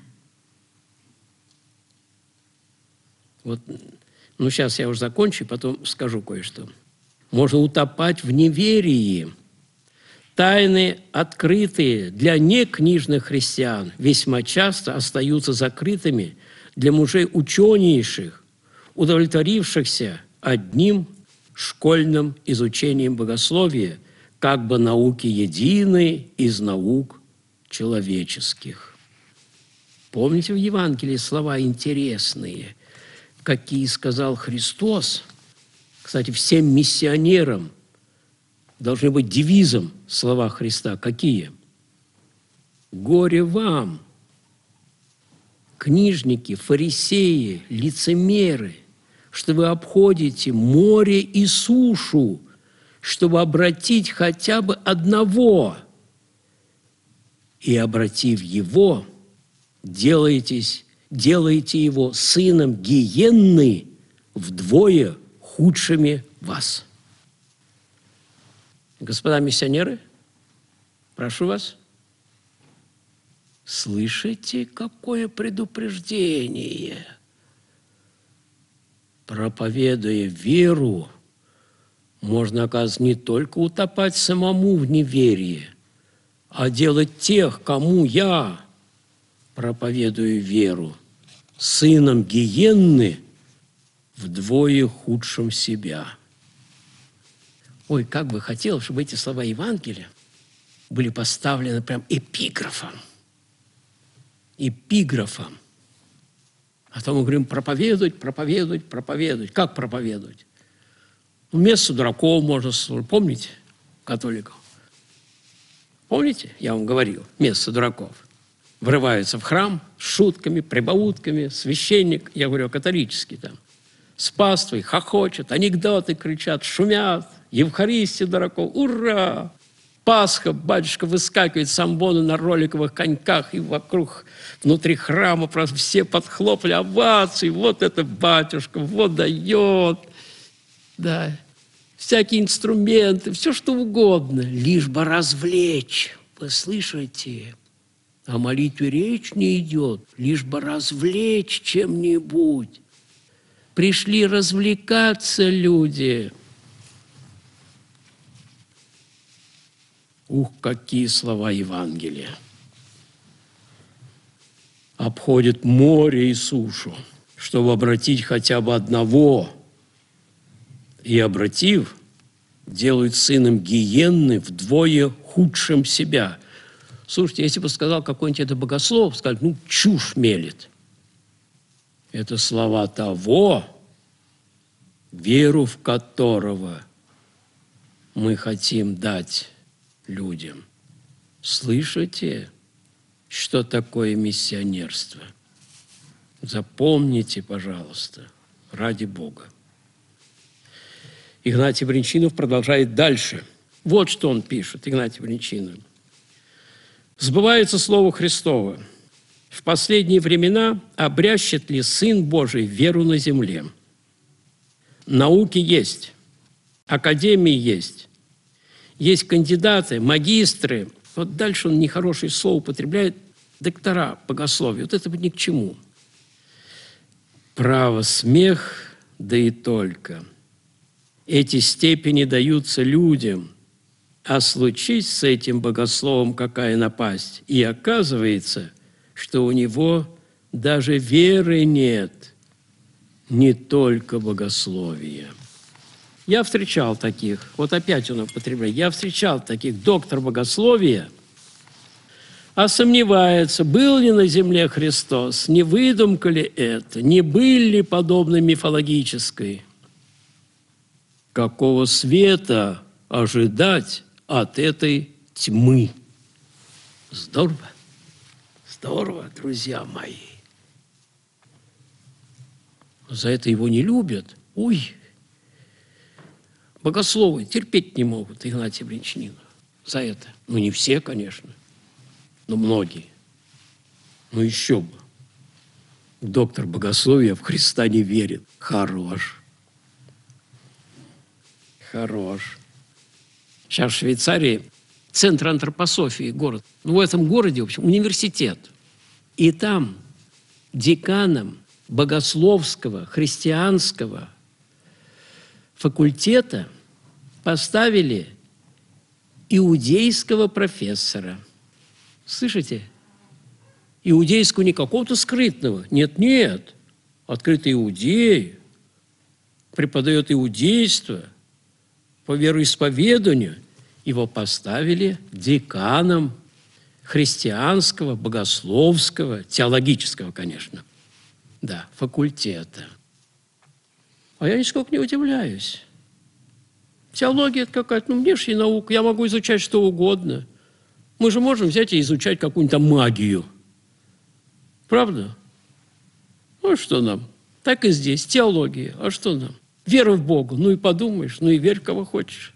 Speaker 1: Вот, ну, сейчас я уже закончу, потом скажу кое-что. Можно утопать в неверии. Тайны, открытые для некнижных христиан, весьма часто остаются закрытыми для мужей ученейших, удовлетворившихся одним школьным изучением богословия, как бы науки единой из наук человеческих. Помните в Евангелии слова интересные, какие сказал Христос? Кстати, всем миссионерам должны быть девизом слова Христа. Какие? «Горе вам, книжники, фарисеи, лицемеры, что вы обходите море и сушу, чтобы обратить хотя бы одного, и, обратив его, делаетесь, делаете его сыном гиенны вдвое худшими вас». Господа миссионеры, прошу вас, слышите, какое предупреждение? Проповедуя веру, можно, оказывается, не только утопать самому в неверии, а делать тех, кому я проповедую веру, сыном гиенны вдвое худшим себя. Ой, как бы хотел, чтобы эти слова Евангелия были поставлены прям эпиграфом. Эпиграфом. А то мы говорим проповедовать, проповедовать, проповедовать. Как проповедовать? Вместо дураков можно служить. Помните католиков? Помните, я вам говорил, вместо дураков. Врываются в храм с шутками, прибаутками, священник, я говорю, католический там, с паствой, хохочет, анекдоты кричат, шумят, Евхаристия дураков, ура! Пасха, батюшка выскакивает с амбона на роликовых коньках, и вокруг, внутри храма просто все подхлопали овации, вот это батюшка, вот дает, да, всякие инструменты, все что угодно, лишь бы развлечь, вы слышите? О молитве речь не идет, лишь бы развлечь чем-нибудь. Пришли развлекаться люди. Ух, какие слова Евангелия. Обходит море и сушу, чтобы обратить хотя бы одного. И, обратив, делают сыном гиенны вдвое худшим себя. Слушайте, если бы сказал какой-нибудь это богослов, сказал, ну, чушь мелет. Это слова того, веру в которого мы хотим дать людям. Слышите, что такое миссионерство? Запомните, пожалуйста, ради Бога. Игнатий Бринчинов продолжает дальше. Вот что он пишет, Игнатий Бринчинов. «Сбывается слово Христово. В последние времена обрящет ли Сын Божий веру на земле? Науки есть, академии есть, есть кандидаты, магистры». Вот дальше он нехорошее слово употребляет, доктора богословия. Вот это ни к чему. Право, смех, да и только. Эти степени даются людям, а случись с этим богословом какая напасть, и оказывается, что у него даже веры нет, не только богословия. Я встречал таких, вот опять он употребляет, я встречал таких, доктор богословия, а сомневается, был ли на земле Христос, не выдумка ли это, не были ли подобны мифологической. Какого света ожидать от этой тьмы? Здорово, здорово, друзья мои. За это его не любят. Ой, богословы терпеть не могут Игнатия Бринчанина за это. Ну, не все, конечно, но многие. Ну, еще бы. Доктор богословия в Христа не верит. Хорош. Хорош. Сейчас в Швейцарии центр антропософии, город. Ну, в этом городе, в общем, университет. И там деканом богословского, христианского факультета поставили иудейского профессора. Слышите? Иудейского не какого-то скрытного. Нет-нет. Открытый иудей преподает иудейство по вероисповеданию. Его поставили деканом христианского, богословского, теологического, конечно, да, факультета. А я нисколько не удивляюсь. Теология – это какая-то, ну, внешняя наука. Я могу изучать что угодно. Мы же можем взять и изучать какую-нибудь там магию. Правда? Ну, что нам? Так и здесь. Теология. А что нам? Вера в Бога. Ну и подумаешь, ну и верь, кого хочешь.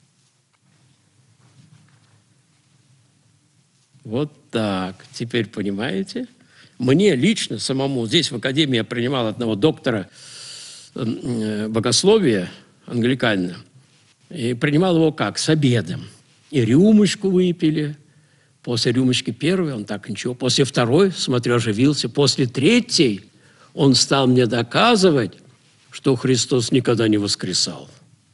Speaker 1: Вот так. Теперь понимаете? Мне лично самому, здесь в академии я принимал одного доктора богословия англиканина, и принимал его как? С обедом. И рюмочку выпили. После рюмочки первой он так ничего. После второй, смотрю, оживился. После третьей он стал мне доказывать, что Христос никогда не воскресал.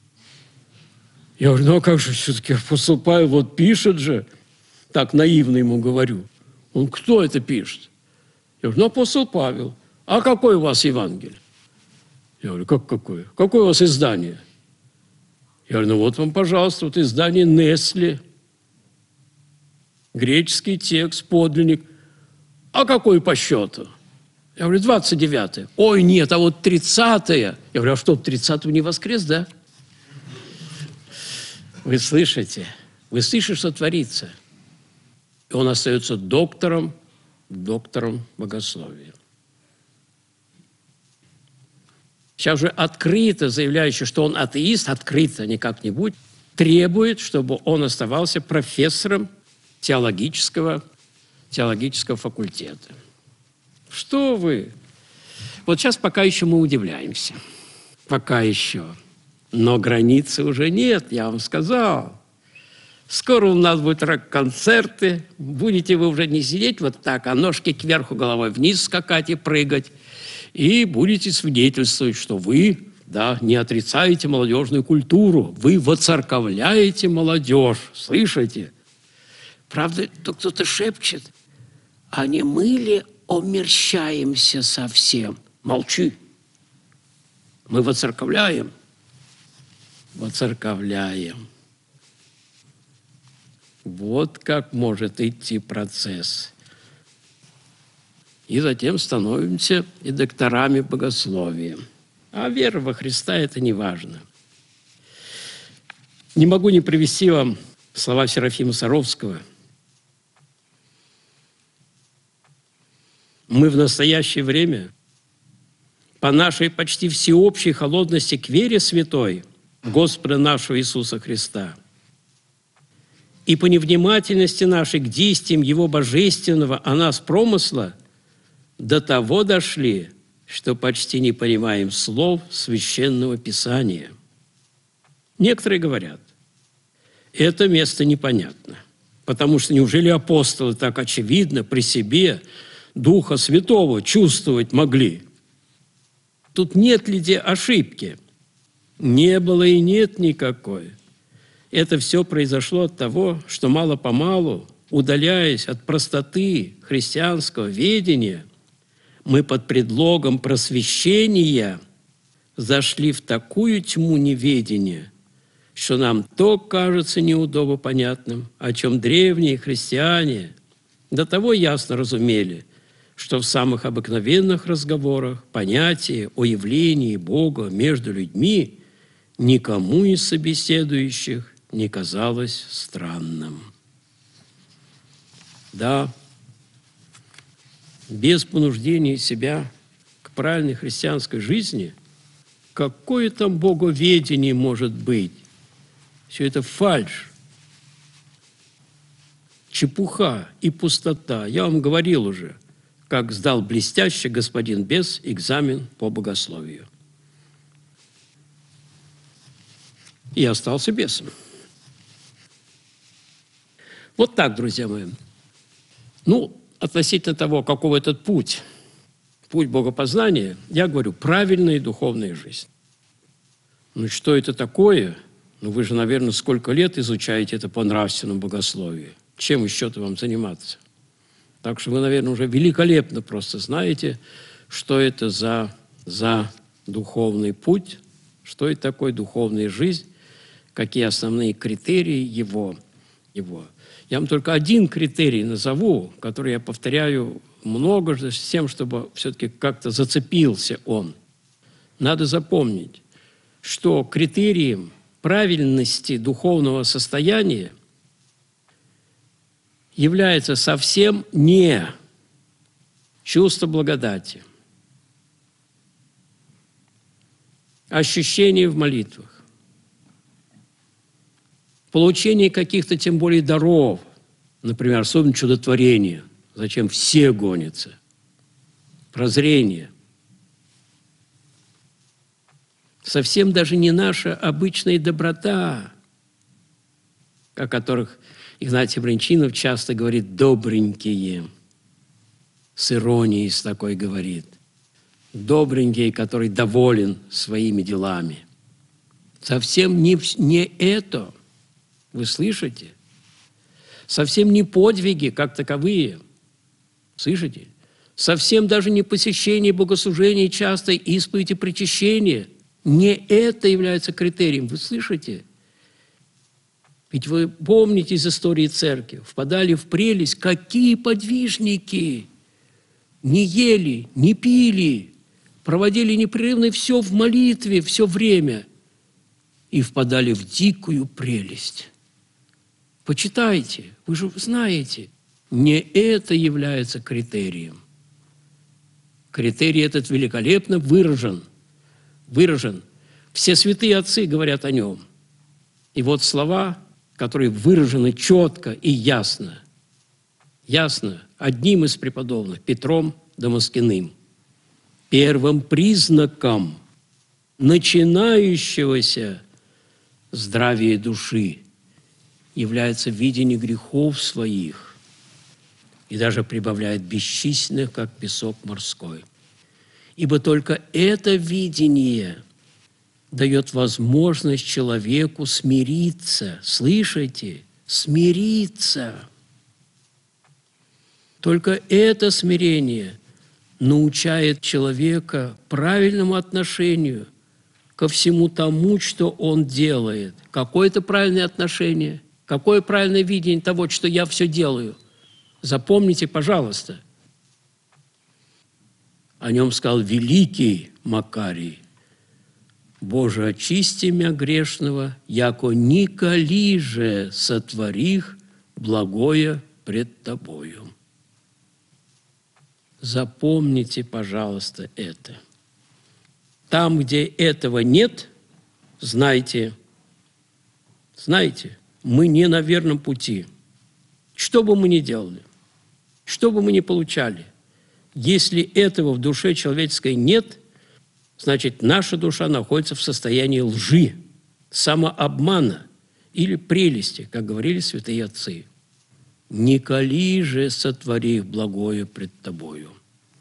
Speaker 1: Я говорю, ну а как же все-таки апостол Павел вот пишет же, так наивно ему говорю. Он, кто это пишет? Я говорю, ну апостол Павел. А какое у вас Евангелие? Я говорю, как какое? Какое у вас издание? Я говорю, ну вот вам, пожалуйста, вот издание Несли. Греческий текст, подлинник. А какой по счету? Я говорю, двадцать девятое. Ой, нет, а вот тридцатое. Я говорю, а что, тридцатого не воскрес, да? Вы слышите? Вы слышите, что творится? И он остается доктором, доктором богословия. Сейчас же открыто заявляющий, что он атеист, открыто, не как-нибудь, требует, чтобы он оставался профессором теологического, теологического факультета. Что вы? Вот сейчас пока еще мы удивляемся. Пока еще. Но границы уже нет, я вам сказал. Скоро у нас будут рок-концерты. Будете вы уже не сидеть вот так, а ножки кверху, головой вниз скакать и прыгать. И будете свидетельствовать, что вы, да, не отрицаете молодежную культуру. Вы воцерковляете молодежь. Слышите? Правда, то кто-то шепчет, а не мы ли омерщаемся совсем? Молчи. Мы воцерковляем. Воцерковляем. Вот как может идти процесс. И затем становимся и докторами богословия. А вера во Христа – это не важно. Не могу не привести вам слова Серафима Саровского. Мы в настоящее время по нашей почти всеобщей холодности к вере святой Господа нашего Иисуса Христа и по невнимательности нашей к действиям Его божественного о нас промысла до того дошли, что почти не понимаем слов Священного Писания. Некоторые говорят, это место непонятно, потому что неужели апостолы так очевидно при себе Духа Святого чувствовать могли? Тут нет ли где ошибки? Не было и нет никакой. Это все произошло от того, что мало-помалу, удаляясь от простоты христианского ведения, мы под предлогом просвещения зашли в такую тьму неведения, что нам то кажется неудобно понятным, о чем древние христиане до того ясно разумели, что в самых обыкновенных разговорах понятие о явлении Бога между людьми никому из собеседующих не казалось странным. Да, без понуждения себя к правильной христианской жизни какое там боговедение может быть? Все это фальшь, чепуха и пустота. Я вам говорил уже, как сдал блестяще господин бес экзамен по богословию. И остался бесом. Вот так, друзья мои. Ну, относительно того, каков этот путь, путь богопознания, я говорю, правильная духовная жизнь. Ну, что это такое? Ну, вы же, наверное, сколько лет изучаете это по нравственному богословию. Чем еще-то вам заниматься? Так что вы, наверное, уже великолепно просто знаете, что это за, за духовный путь, что это такое духовная жизнь, какие основные критерии его, его. Я вам только один критерий назову, который я повторяю много, с тем, чтобы все-таки как-то зацепился он. Надо запомнить, что критерием правильности духовного состояния является совсем не чувство благодати, ощущение в молитвах, получение каких-то, тем более, даров, например, особенно чудотворения, зачем все гонятся, прозрение. Совсем даже не наша обычная доброта, о которых Игнатий Брянчинов часто говорит «добренькие», с иронией с такой говорит. Добренький, который доволен своими делами. Совсем не, не это, вы слышите? Совсем не подвиги, как таковые, слышите? Совсем даже не посещение богослужений, частой исповеди, причащения. Не это является критерием, вы слышите? Ведь вы помните из истории церкви, впадали в прелесть, какие подвижники не ели, не пили, проводили непрерывно все в молитве, все время, и впадали в дикую прелесть. Почитайте, вы же знаете, не это является критерием. Критерий этот великолепно выражен, выражен. Все святые отцы говорят о нем. И вот слова, которые выражены четко и ясно, ясно, одним из преподобных, Петром Дамаскиным. Первым признаком начинающегося здравия души является видение грехов своих и даже прибавляет бесчисленных, как песок морской. Ибо только это видение дает возможность человеку смириться. Слышите? Смириться. Только это смирение научает человека правильному отношению ко всему тому, что он делает. Какое-то правильное отношение, какое правильное видение того, что я все делаю. Запомните, пожалуйста. О нем сказал великий Макарий. «Боже, очисти мя грешного, яко николи же сотворих благое пред Тобою». Запомните, пожалуйста, это. Там, где этого нет, знайте, знайте, мы не на верном пути. Что бы мы ни делали, что бы мы ни получали, если этого в душе человеческой нет, значит, наша душа находится в состоянии лжи, самообмана или прелести, как говорили святые отцы. «Николи же сотвори благое пред Тобою».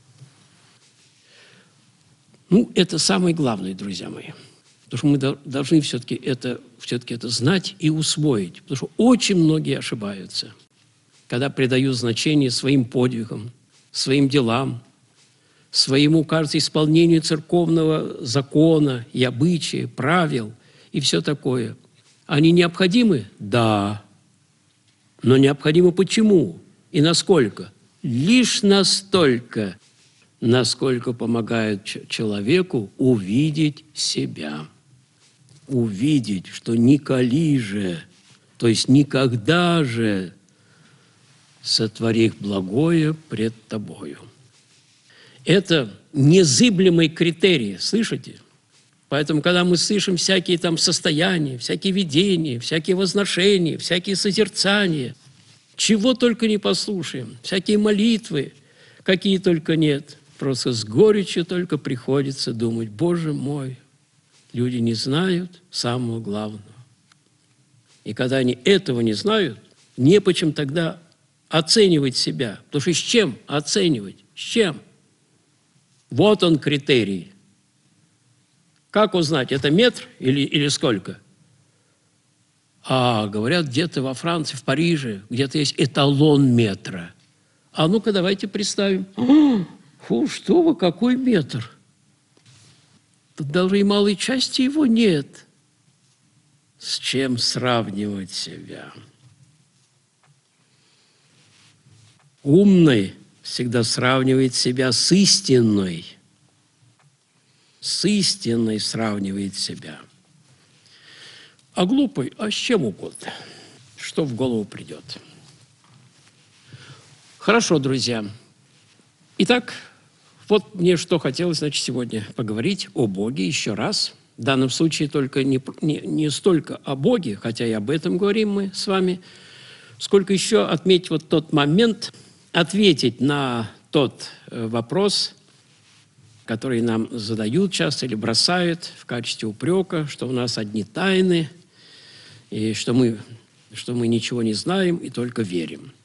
Speaker 1: Ну, это самое главное, друзья мои. Потому что мы должны все-таки это, все-таки это знать и усвоить. Потому что очень многие ошибаются, когда придают значение своим подвигам, своим делам, своему, кажется, исполнению церковного закона и обычая, правил и все такое. Они необходимы? Да. Но необходимо почему и насколько? Лишь настолько, насколько помогают человеку увидеть себя. Увидеть, что николи же, то есть никогда же сотворих благое пред Тобою. Это незыблемый критерий, слышите? Поэтому, когда мы слышим всякие там состояния, всякие видения, всякие возношения, всякие созерцания, чего только не послушаем, всякие молитвы, какие только нет, просто с горечью только приходится думать: Боже мой, люди не знают самого главного. И когда они этого не знают, не почем тогда оценивать себя. Потому что с чем оценивать? С чем? Вот он критерий. Как узнать, это метр или, или сколько? А, говорят, где-то во Франции, в Париже, где-то есть эталон метра. А ну-ка, давайте представим. Фу, что вы, какой метр? Тут даже и малой части его нет. С чем сравнивать себя? Умный всегда сравнивает себя с истинной. С истиной сравнивает себя. а глупый, а с чем угодно, что в голову придет. Хорошо, друзья. Итак, вот мне что хотелось, значит, сегодня поговорить о Боге еще раз. В данном случае только не, не, не столько о Боге, хотя и об этом говорим мы с вами, сколько еще отметить вот тот момент, ответить на тот э, вопрос, который нам задают часто или бросают в качестве упрека, что у нас одни тайны, и что мы, что мы ничего не знаем и только верим.